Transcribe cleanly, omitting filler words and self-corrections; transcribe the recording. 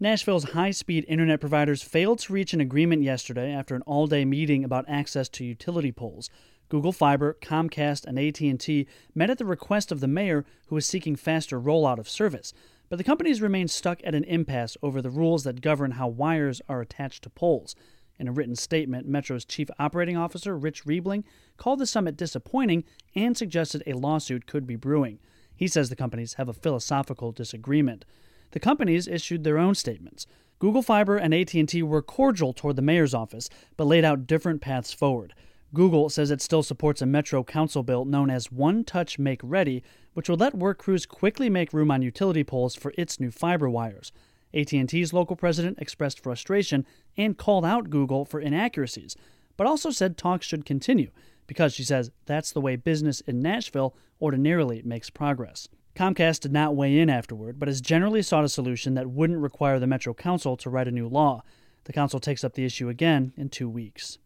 Nashville's high-speed internet providers failed to reach an agreement yesterday after an all-day meeting about access to utility poles. Google Fiber, Comcast, and AT&T met at the request of the mayor, who is seeking faster rollout of service. But the companies remain stuck at an impasse over the rules that govern how wires are attached to poles. In a written statement, Metro's chief operating officer, Rich Riebling, called the summit disappointing and suggested a lawsuit could be brewing. He says the companies have a philosophical disagreement. The companies issued their own statements. Google Fiber and AT&T were cordial toward the mayor's office, but laid out different paths forward. Google says it still supports a Metro Council bill known as One Touch Make Ready, which will let work crews quickly make room on utility poles for its new fiber wires. AT&T's local president expressed frustration and called out Google for inaccuracies, but also said talks should continue because, she says, that's the way business in Nashville ordinarily makes progress. Comcast did not weigh in afterward, but has generally sought a solution that wouldn't require the Metro Council to write a new law. The council takes up the issue again in 2 weeks.